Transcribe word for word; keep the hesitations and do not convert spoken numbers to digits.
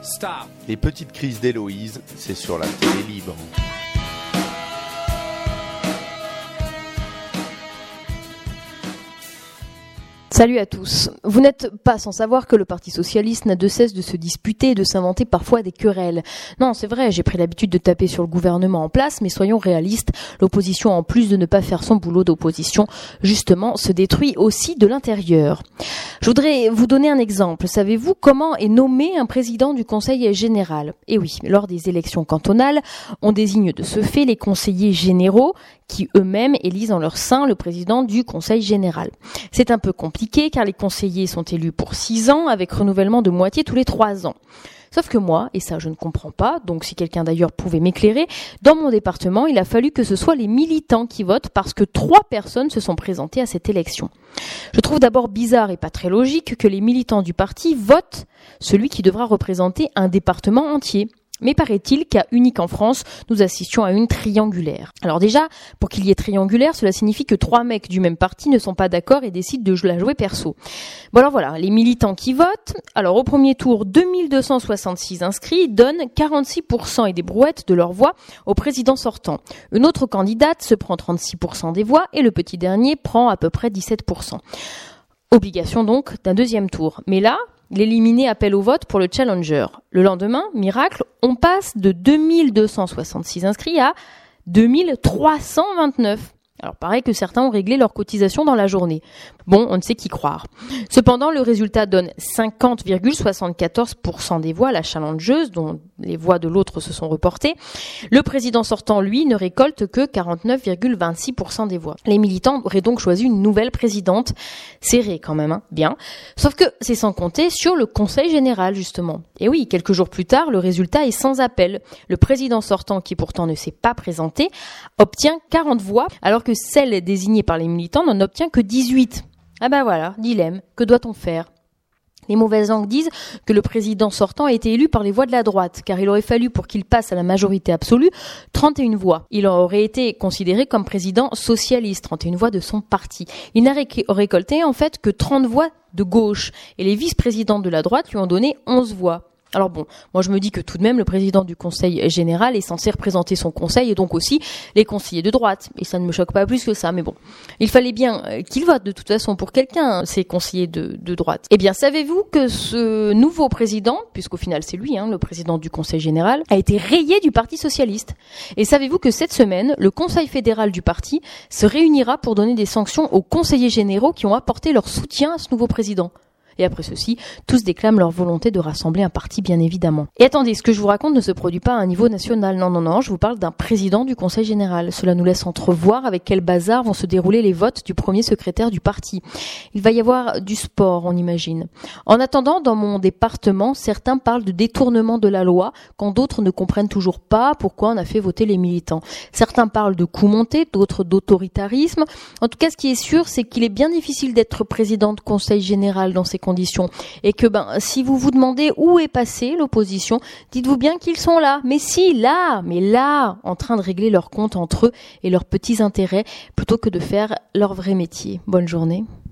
Stop. Les petites crises d'Héloïse, c'est sur la télé libre. Salut à tous. Vous n'êtes pas sans savoir que le Parti socialiste n'a de cesse de se disputer et de s'inventer parfois des querelles. Non, c'est vrai, j'ai pris l'habitude de taper sur le gouvernement en place, mais soyons réalistes, l'opposition, en plus de ne pas faire son boulot d'opposition, justement, se détruit aussi de l'intérieur. Je voudrais vous donner un exemple. Savez-vous comment est nommé un président du Conseil général ? Eh oui, lors des élections cantonales, on désigne de ce fait les conseillers généraux qui eux-mêmes élisent en leur sein le président du Conseil général. C'est un peu compliqué car les conseillers sont élus pour six ans avec renouvellement de moitié tous les trois ans. Sauf que moi, et ça je ne comprends pas, donc si quelqu'un d'ailleurs pouvait m'éclairer, dans mon département, il a fallu que ce soit les militants qui votent parce que trois personnes se sont présentées à cette élection. Je trouve d'abord bizarre et pas très logique que les militants du parti votent celui qui devra représenter un département entier. Mais paraît-il qu'à Unique en France, nous assistions à une triangulaire. Alors déjà, pour qu'il y ait triangulaire, cela signifie que trois mecs du même parti ne sont pas d'accord et décident de la jouer perso. Bon alors voilà, les militants qui votent. Alors au premier tour, deux mille deux cent soixante-six inscrits donnent quarante-six pour cent et des brouettes de leur voix au président sortant. Une autre candidate se prend trente-six pour cent des voix et le petit dernier prend à peu près dix-sept pour cent. Obligation donc d'un deuxième tour. Mais là, l'éliminé appelle au vote pour le challenger. Le lendemain, miracle, on passe de deux mille deux cent soixante-six inscrits à deux mille trois cent vingt-neuf. Alors pareil que certains ont réglé leur cotisation dans la journée. Bon, on ne sait qui croire. Cependant, le résultat donne cinquante virgule soixante-quatorze pour cent des voix à la challengeuse, dont les voix de l'autre se sont reportées. Le président sortant, lui, ne récolte que quarante-neuf virgule vingt-six pour cent des voix. Les militants auraient donc choisi une nouvelle présidente. Serré quand même, hein, bien. Sauf que c'est sans compter sur le Conseil général, justement. Et oui, quelques jours plus tard, le résultat est sans appel. Le président sortant, qui pourtant ne s'est pas présenté, obtient quarante voix, alors que celle désignée par les militants n'en obtient que dix-huit. Ah ben voilà, dilemme, que doit-on faire ? Les mauvaises langues disent que le président sortant a été élu par les voix de la droite, car il aurait fallu, pour qu'il passe à la majorité absolue, trente et une voix. Il aurait été considéré comme président socialiste, trente et une voix de son parti. Il n'a récolté en fait que trente voix de gauche, et les vice-présidents de la droite lui ont donné onze voix. Alors bon, moi je me dis que tout de même le président du Conseil général est censé représenter son conseil et donc aussi les conseillers de droite. Et ça ne me choque pas plus que ça, mais bon. Il fallait bien qu'il vote de toute façon pour quelqu'un, ces conseillers de, de droite. Eh bien, savez-vous que ce nouveau président, puisqu'au final c'est lui, hein, le président du Conseil général, a été rayé du Parti socialiste. Et savez-vous que cette semaine, le Conseil fédéral du parti se réunira pour donner des sanctions aux conseillers généraux qui ont apporté leur soutien à ce nouveau président. Et après ceci, tous déclament leur volonté de rassembler un parti, bien évidemment. Et attendez, ce que je vous raconte ne se produit pas à un niveau national. Non, non, non, je vous parle d'un président du Conseil général. Cela nous laisse entrevoir avec quel bazar vont se dérouler les votes du premier secrétaire du parti. Il va y avoir du sport, on imagine. En attendant, dans mon département, certains parlent de détournement de la loi, quand d'autres ne comprennent toujours pas pourquoi on a fait voter les militants. Certains parlent de coups montés, d'autres d'autoritarisme. En tout cas, ce qui est sûr, c'est qu'il est bien difficile d'être président de Conseil général dans ces conditions. Et que ben si vous vous demandez où est passée l'opposition, dites-vous bien qu'ils sont là. Mais si, là, mais là, en train de régler leurs comptes entre eux et leurs petits intérêts, plutôt que de faire leur vrai métier. Bonne journée.